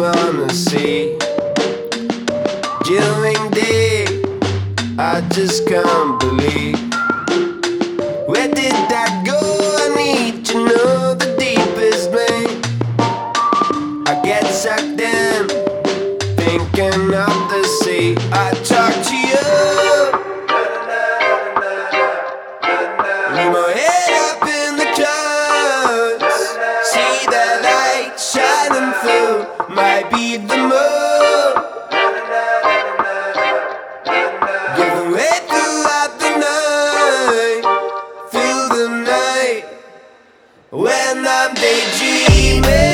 wanna see. During day, I just can't believe. Where did that go? I need to know the deepest vein. I get sucked in, thinking of the sea. I talk to you, leave my head up in the clouds. See the light shining through, might be the moon. Giving way throughout the night, through the night, when I'm daydreaming.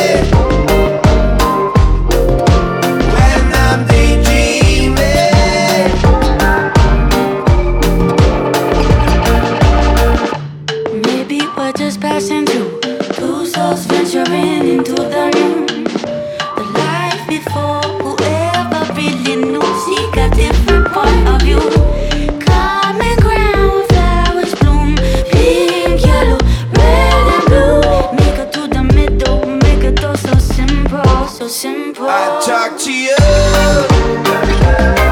Just passing through, two souls venturing into the room. The life before, whoever really knew, seek a different point of view. Common ground, flowers bloom, pink, yellow, red and blue. Make it to the middle, make it all so simple, so simple. I talk to you.